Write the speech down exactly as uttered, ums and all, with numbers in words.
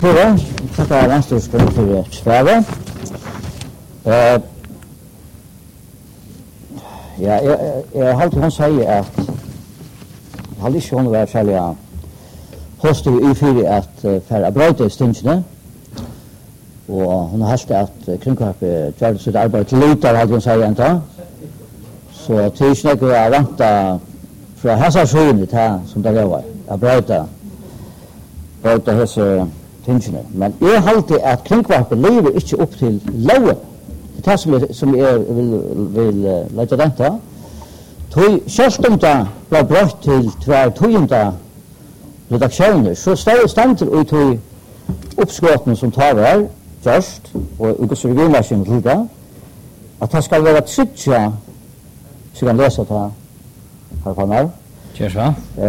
Fyra, tackar Vänsterskål för Sverige. Uh, ja, jag, jag har alltid hon säger att jag har inte hon varit särskilt hostig i fyra att uh, för bröta i stinsen. Och hon har haft att uh, kringkvarpet gör sitt arbete till litar, hade hon säger inte. Så till snäck och jag väntar från hälsa sjönet här som det var. Att bröta, bröta hälsa tingene. Men jeg har alltid at kringkvarpet lever ikke opp til loven. Det er det som jeg, som jeg vil, vil uh, lete den til. Tog kjørstomta ble brøtt til hver togende redaksjoner, så stedet stand til å tog oppskåten som tar her, først, og ikke så regimerkjene til det, at det skal være tryggja, så kan lese det her, her på meg. Kjør så.